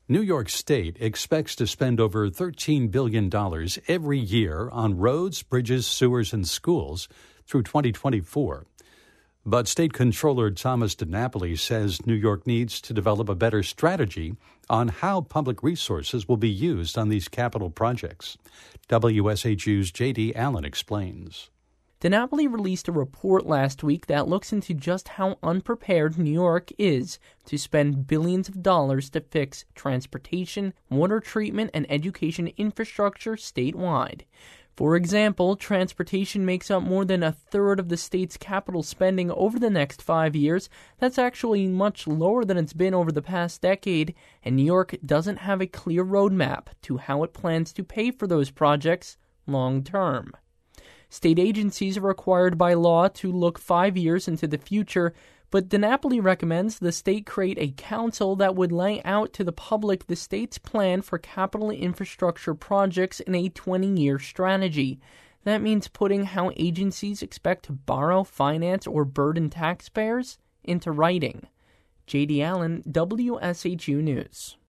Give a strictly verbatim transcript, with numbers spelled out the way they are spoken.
New York State expects to spend over thirteen billion dollars every year on roads, bridges, sewers, and schools through twenty twenty-four. But State Controller Thomas DiNapoli says New York needs to develop a better strategy on how public resources will be used on these capital projects. W S H U's J D Allen explains. DiNapoli released a report last week that looks into just how unprepared New York is to spend billions of dollars to fix transportation, water treatment, and education infrastructure statewide. For example, transportation makes up more than a third of the state's capital spending over the next five years. That's actually much lower than it's been over the past decade, and New York doesn't have a clear roadmap to how it plans to pay for those projects long term. State agencies are required by law to look five years into the future, but DiNapoli recommends the state create a council that would lay out to the public the state's plan for capital infrastructure projects in a twenty-year strategy. That means putting how agencies expect to borrow, finance, or burden taxpayers into writing. J D Allen, W S H U News.